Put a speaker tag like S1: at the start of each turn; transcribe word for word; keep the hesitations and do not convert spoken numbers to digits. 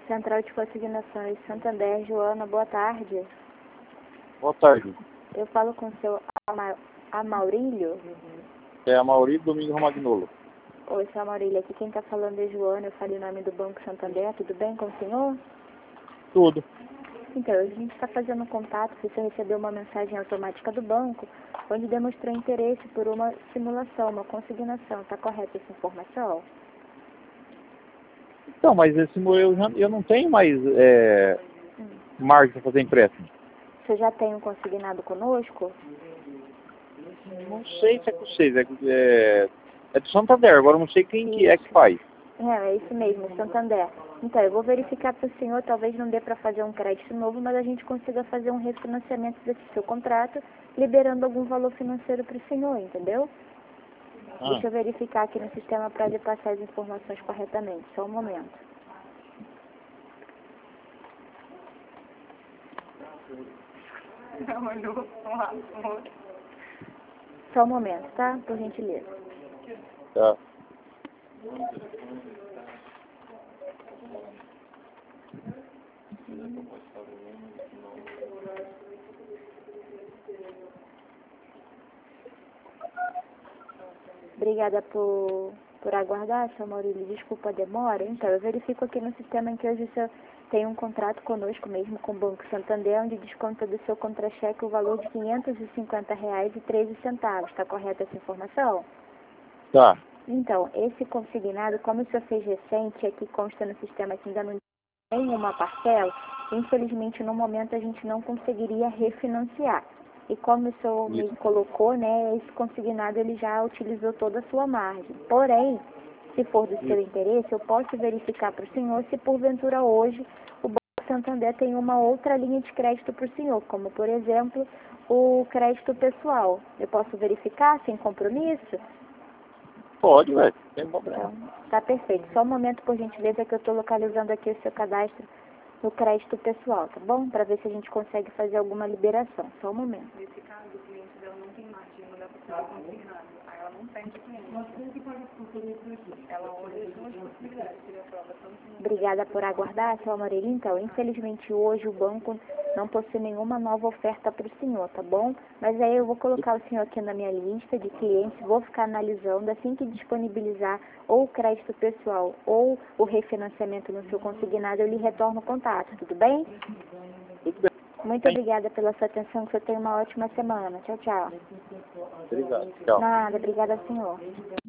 S1: Central de Consignações, Santander, Joana, boa tarde.
S2: Boa tarde.
S1: Eu falo com o seu Ama Amaurílio?
S2: É a Maurílio Domingos Romagnolo.
S1: Oi, seu Amaurílio, aqui quem está falando é Joana, eu falei o nome do Banco Santander, tudo bem com o senhor?
S2: Tudo.
S1: Então, a gente está fazendo um contato, você recebeu uma mensagem automática do banco, onde demonstrou interesse por uma simulação, uma consignação, está correta essa informação?
S2: Então, mas esse eu, já, eu não tenho mais é,
S1: Hum.
S2: margem para fazer empréstimo.
S1: Você já tem um consignado conosco?
S2: Não sei se é com vocês, é, é, é do Santander, agora eu não sei quem que é que faz.
S1: É, é isso mesmo, Santander. Então, eu vou verificar para o senhor, talvez não dê para fazer um crédito novo, mas a gente consiga fazer um refinanciamento desse seu contrato, liberando algum valor financeiro para o senhor, entendeu?
S2: Ah.
S1: Deixa eu verificar aqui no sistema para lhe passar as informações corretamente. Só um momento. Só um momento, tá? Por gentileza.
S2: Tá.
S1: Obrigada por, por aguardar, seu Maurílio. Desculpa a demora. Então, eu verifico aqui no sistema em que hoje o senhor tem um contrato conosco mesmo, com o Banco Santander, onde desconta do seu contra-cheque o valor de quinhentos e cinquenta reais e treze centavos. Está correta essa informação?
S2: Tá.
S1: Então, esse consignado, como o senhor fez recente, aqui consta no sistema que ainda não tem uma parcela, infelizmente, no momento a gente não conseguiria refinanciar. E como o senhor me colocou, né, esse consignado ele já utilizou toda a sua margem. Porém, se for do seu interesse, eu posso verificar para o senhor se porventura hoje o Banco Santander tem uma outra linha de crédito para o senhor, como por exemplo o crédito pessoal. Eu posso verificar sem compromisso?
S2: Pode, velho. Tem problema.
S1: Então, tá perfeito. Só um momento, por gentileza, que eu estou localizando aqui o seu cadastro no crédito pessoal, tá bom? Para ver se a gente consegue fazer alguma liberação. Só um momento.
S3: Nesse caso, o cliente dela não tem margem, não dá para fazer consignado. Aí ela não perde o cliente. Mas como que pode funcionar? Ela olha as duas possibilidades, seria a prova tanto.
S1: Obrigada por aguardar, seu Amoreira. Então, infelizmente hoje o banco não possui nenhuma nova oferta para o senhor, tá bom? Mas aí eu vou colocar o senhor aqui na minha lista de clientes, vou ficar analisando, assim que disponibilizar ou o crédito pessoal ou o refinanciamento no seu consignado, eu lhe retorno o contato, tudo bem?
S2: Tudo bem.
S1: Muito obrigada pela sua atenção, que você tenha uma ótima semana. Tchau, tchau.
S2: Obrigado. Tchau.
S1: Nada, obrigada, senhor.